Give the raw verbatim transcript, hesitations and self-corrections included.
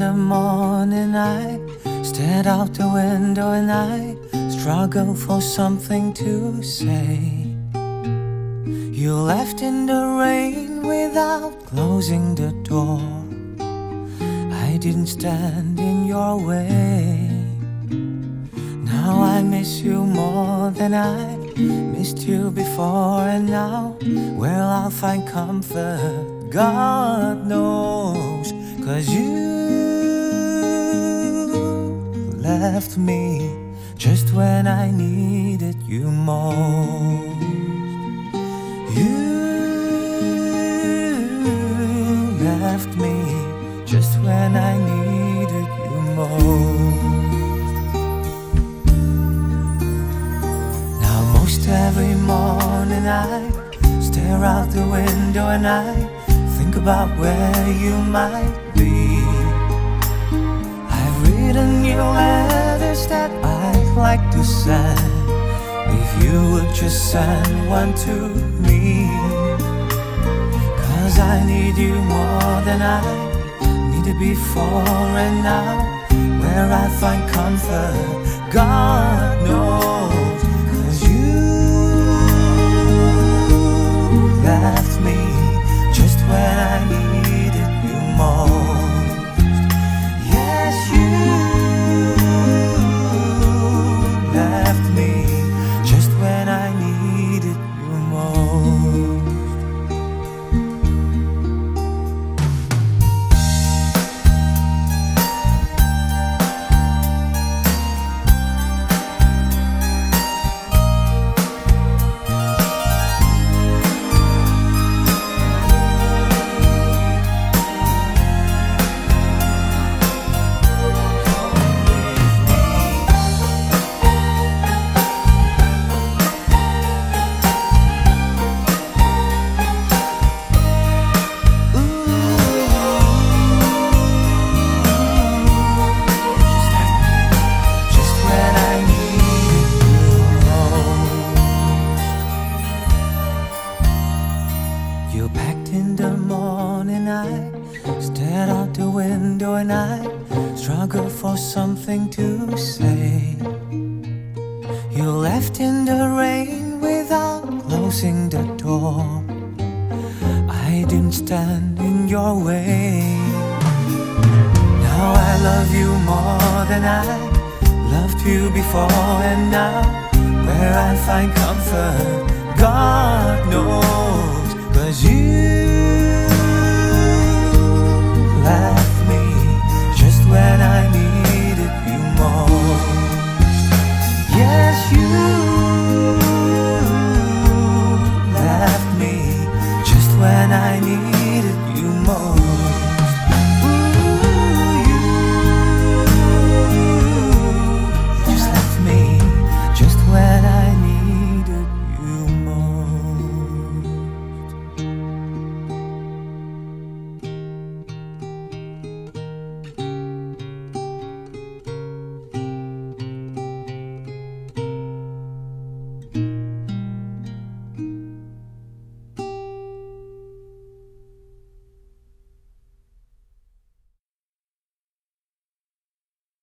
the morning, I stared out the window and I struggled for something to say. You left in the rain without closing the door. I didn't stand in your way. Now I miss you more than I missed you before. And now where I'll find comfort, God knows. 'Cause you left me just when I needed you most. You left me just when I needed you most. Now most every morning I stare out the window and I think about where you might be. I've written you letters that I'd like to send, if you would just send one to me. 'Cause I need you more than I needed before. And now where I find comfort, God knows. 'Cause you left me just when I needed you most. Yes, you left me just when I needed you most. You packed in the morning, I stared out the window and I struggled for something to say. You left in the rain without closing the door. I didn't stand in your way. Now I love you more than I loved you before. And now where I find comfort, God knows. 'Cause you left me just when I needed you most. Yes, you left me just when I needed you most.